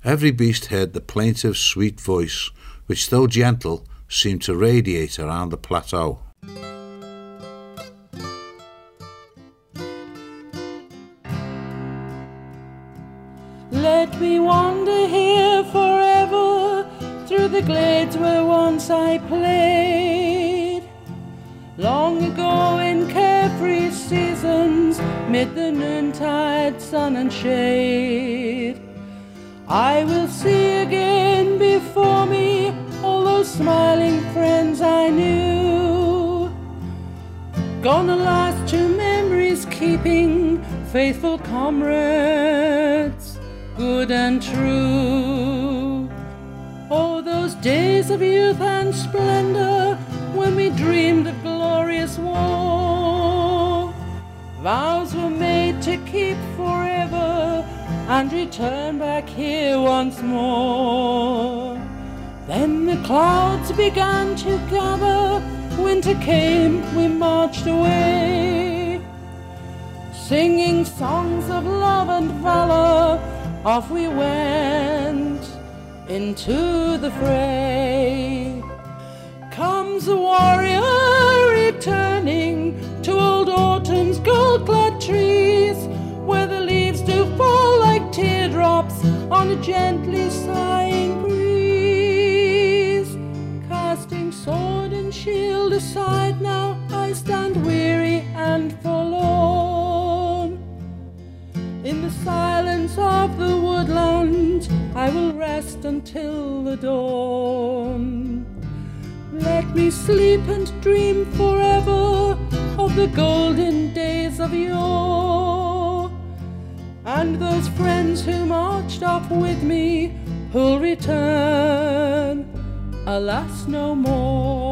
Every beast heard the plaintive, sweet voice, which, though gentle, seemed to radiate around the plateau. Let me wander here forever, through the glades where once I played, long ago in carefree seasons, mid the noontide sun and shade. I will see again before me all those smiling friends I knew, gone alas to memories keeping, faithful comrades, good and true. Oh, those days of youth and splendor, when we dreamed of glorious war. Vows were made to keep forever, and return back here once more. Then the clouds began to gather, winter came, we marched away, singing songs of love and valor. Off we went into the fray. Comes the warrior returning to old autumn's gold-clad trees, where the leaves do fall like teardrops on a gently sighing breeze. Casting sword and shield aside now, I stand weary and forlorn. In the silence of the woodland, I will rest until the dawn. Let me sleep and dream forever of the golden days of yore, and those friends who marched off with me, who'll return, alas, no more.